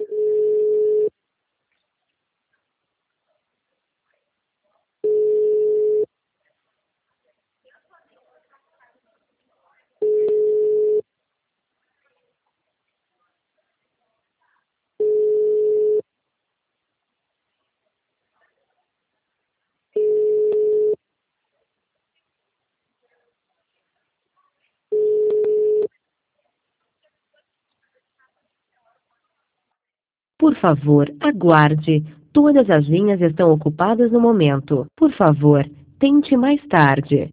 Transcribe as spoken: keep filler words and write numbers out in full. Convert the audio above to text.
Por favor, aguarde. Todas as linhas estão ocupadas no momento. Por favor, tente mais tarde.